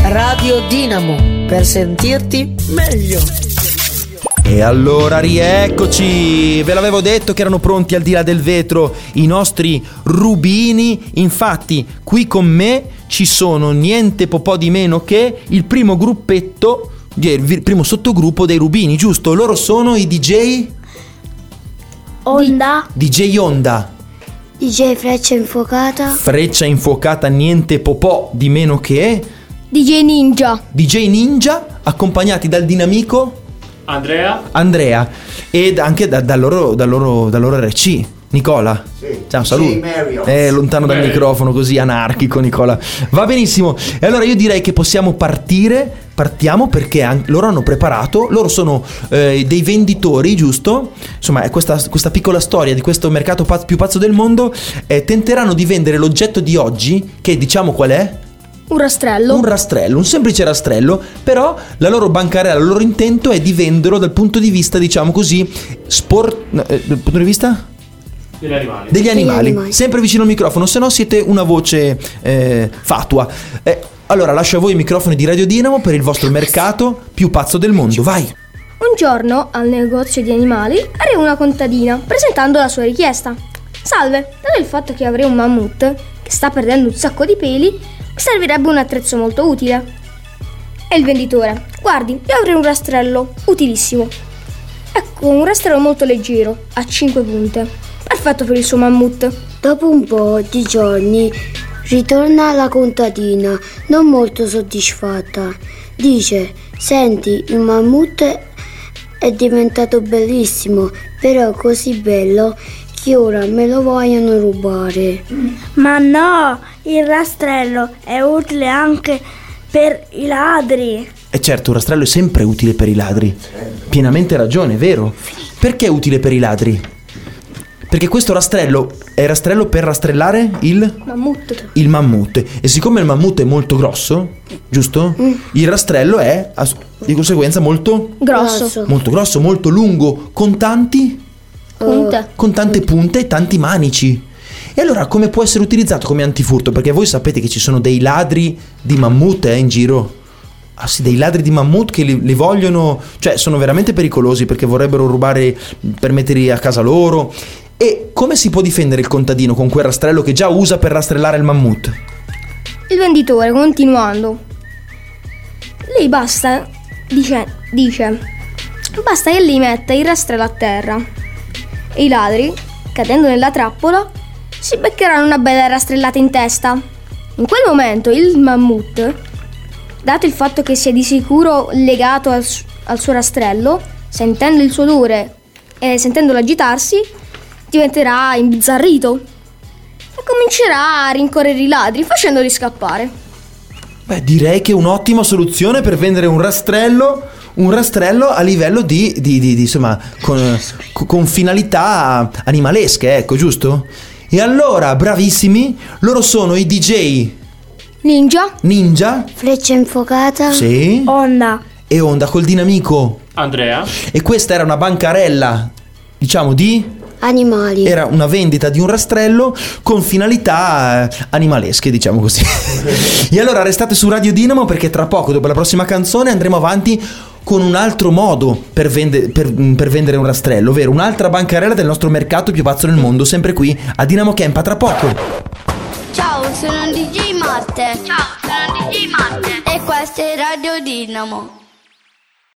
Radio Dinamo, per sentirti meglio. E allora rieccoci, ve l'avevo detto che erano pronti al di là del vetro i nostri rubini. Infatti qui con me ci sono niente po' di meno che il primo gruppetto, il primo sottogruppo dei rubini, giusto? Loro sono i DJ Onda, DJ Onda, DJ Freccia Infuocata, Freccia Infuocata, niente po' di meno che DJ Ninja, DJ Ninja, accompagnati dal dinamico Andrea ed anche dal loro RC Nicola. Sì. Ciao, saluto. Lontano dal Mario. microfono, così anarchico Nicola. Va benissimo. E allora io direi che possiamo partiamo perché loro hanno preparato, loro sono dei venditori, giusto? Insomma, è questa piccola storia di questo mercato più pazzo del mondo. Tenteranno di vendere l'oggetto di oggi, che diciamo qual è? un rastrello, Un semplice rastrello, però la loro bancarella, il loro intento è di venderlo dal punto di vista, diciamo così, dal punto di vista? Degli animali. Sempre vicino al microfono, se no siete una voce fatua. Allora lascio a voi i microfoni di Radio Dinamo per il vostro mercato più pazzo del mondo, vai! Un giorno al negozio di animali arriva una contadina presentando la sua richiesta. Salve, dato il fatto che avrei un mammut che sta perdendo un sacco di peli, mi servirebbe un attrezzo molto utile. E il venditore: guardi, io avrei un rastrello utilissimo. Ecco, un rastrello molto leggero, a 5 punte, perfetto per il suo mammut. Dopo un po' di giorni ritorna la contadina, non molto soddisfatta. Dice: senti, il mammut è diventato bellissimo, però così bello che ora me lo vogliono rubare. Ma no, il rastrello è utile anche per i ladri. E certo, un rastrello è sempre utile per i ladri. Pienamente ragione, vero? Perché è utile per i ladri? Perché questo rastrello è il rastrello per rastrellare il mammut. E siccome il mammut è molto grosso, giusto? Il rastrello è di conseguenza molto Grosso. molto grosso, molto lungo, con tante punte e tanti manici. E allora come può essere utilizzato come antifurto? Perché voi sapete che ci sono dei ladri di mammut in giro. Ah sì, dei ladri di mammut che li vogliono, cioè sono veramente pericolosi perché vorrebbero rubare per metterli a casa loro. E come si può difendere il contadino con quel rastrello che già usa per rastrellare il mammut? Il venditore, continuando: lei basta, dice, basta che lei metta il rastrello a terra e i ladri, cadendo nella trappola, si beccheranno una bella rastrellata in testa. In quel momento il mammut, dato il fatto che sia di sicuro legato al suo rastrello, sentendo il suo odore e sentendolo agitarsi, diventerà imbizzarrito e comincerà a rincorrere i ladri facendoli scappare. Beh, direi che è un'ottima soluzione per vendere un rastrello a livello di insomma, con finalità animalesche, ecco, giusto? E allora, bravissimi, loro sono i DJ Ninja, Freccia Infuocata, sì, Onda e Onda col dinamico Andrea. E questa era una bancarella, diciamo, di Animali. era una vendita di un rastrello con finalità animalesche, diciamo così. E allora restate su Radio Dinamo perché tra poco, dopo la prossima canzone, andremo avanti con un altro modo per vendere un rastrello, ovvero un'altra bancarella del nostro mercato più pazzo del mondo, sempre qui a Dinamo Camp, a tra poco. Ciao, sono DJ Matte. E questo è Radio Dinamo.